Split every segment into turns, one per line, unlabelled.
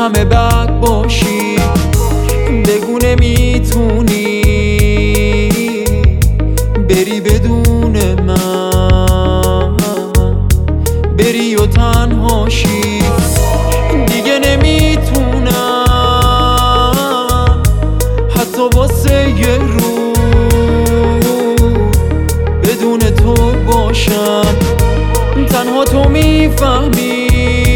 همه بد باشی، بگو نمیتونی بری بدون من، بری و تنهاشی. دیگه نمیتونم حتی واسه یه رو بدون تو باشم. تنها تو میفهمی،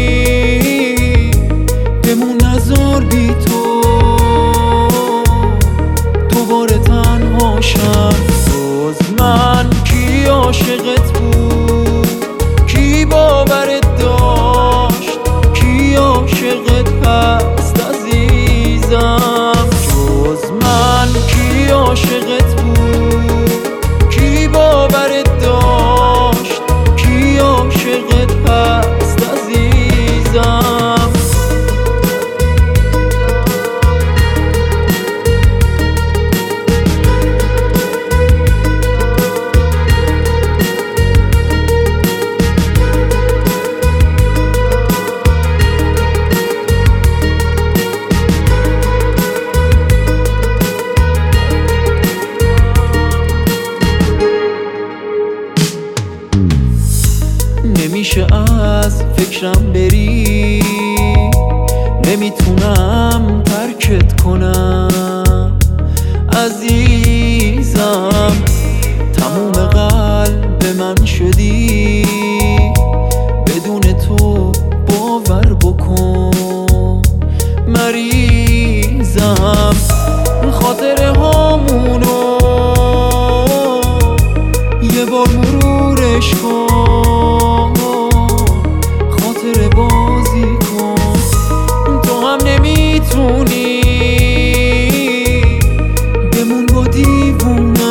بمون نذار بی تو دوباره تنهاشم. جز من کی عاشقت بود، کی باورت داشت، کی عاشقت هست عزیزم. جز من کی عاشقت بود، کی باورت داشت، کی عاشقت هست عزیزم. نمیشه از فکرم بری، نمیتونم ترکت کنم عزیزم. تموم قلب من شدی، بدون تو باور بکن مریضم. خاطره هامونو یه بار مرورش کن، خاطره بازی کن. تو هم نمیتونی بمون با دیوونت،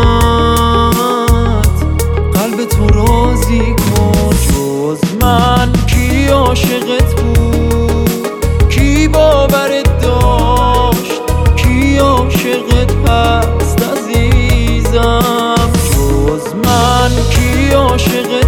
قلب تو راضی کن. جز من کی عاشقت بود، کی باورت داشت، کی عاشقت هست عزیزم. جز من کی عاشقت